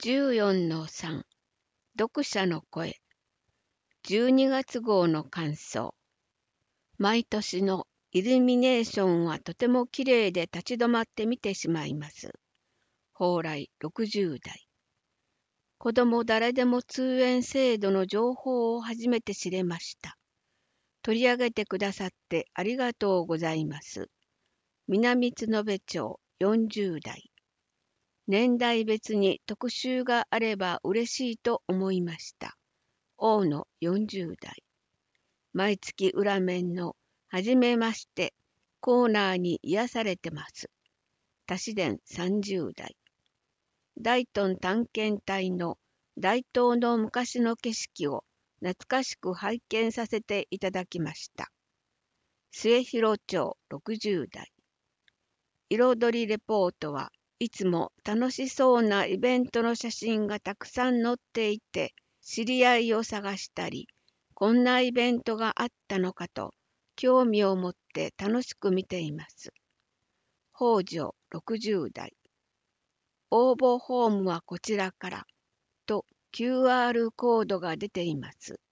14-3 読者の声12月号の感想。毎年のイルミネーションはとてもきれいで立ち止まって見てしまいます。蓬莱60代。子供誰でも通園制度の情報を初めて知れました。取り上げてくださってありがとうございます。南津延町40代。年代別に特集があれば嬉しいと思いました。大野40代。毎月裏面のはじめましてコーナーに癒されてます。多市伝30代。大東探検隊の大東の昔の景色を懐かしく拝見させていただきました。末広町60代。彩りレポートはいつも楽しそうなイベントの写真がたくさん載っていて、知り合いを探したり、こんなイベントがあったのかと興味を持って楽しく見ています。北条60代。応募フォームはこちらからと QR コードが出ています。